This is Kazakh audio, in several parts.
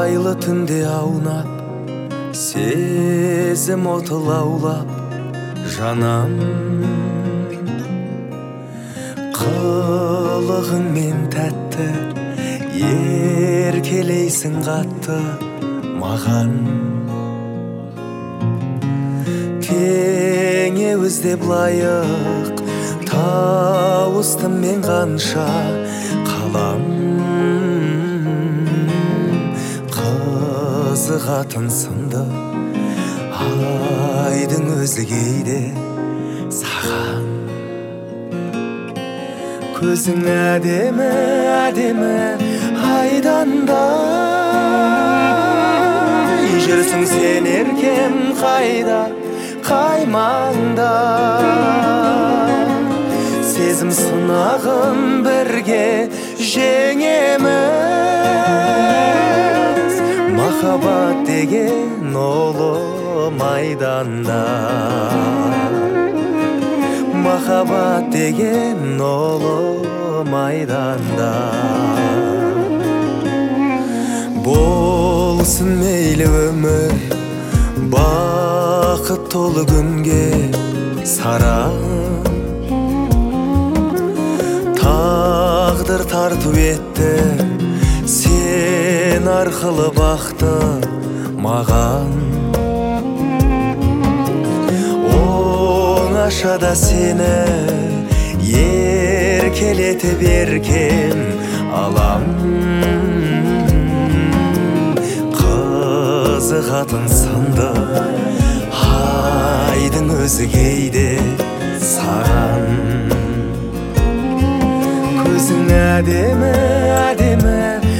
айлы түнде аунап, сезім оты лаулап жанам. Қылығыңмен тәтті еркелейсің қатты маған. Теңе іздеп лайық тауыстым мен қанша қалам. Қызығатын сынды айдың өзі кейде саған. Көзің әдемі, әдемі айдандай. Жүрсің сен еркем қайда, қай маңда. Сезім сынағын бірге жеңеміз. Махаббат деген ұлы майданда. Махаббат деген ұлы майданда. Болсын мейлі өмір, бақыт толы күнге саран. Тағдыр тарту етті сен арқылы бақты маған. Оңашада сені еркелетіп еркем алам. Қызығатын сынды айдың өзі кейде саған. Көзің әдемі, әдемі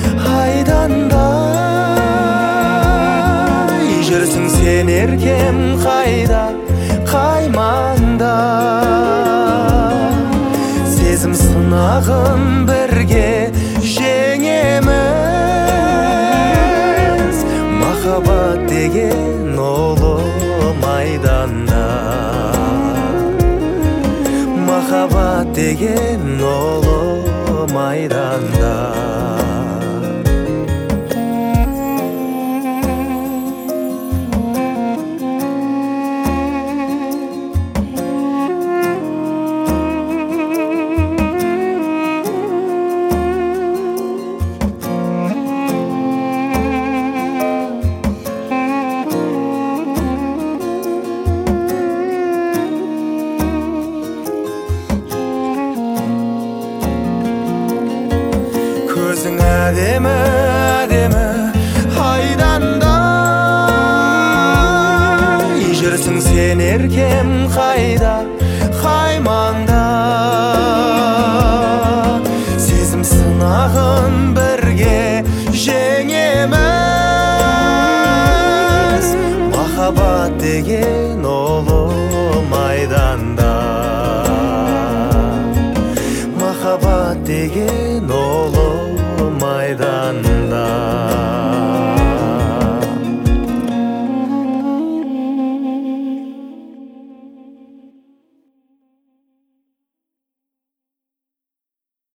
айдандай. Жүрсің сен еркем қайда, қай маңда. Сезім сынағын бірге жеңеміз. Махаббат деген ұлы майданда. Махаббат деген ұлы майданда. Көзің әдемі, әдемі айдандай. Жүрсің сен еркем қайда, қай маңда. Сезім сынағын бірге жеңеміз. Махаббат деген ұлы майданда. Махаббат деген ұлы майданда.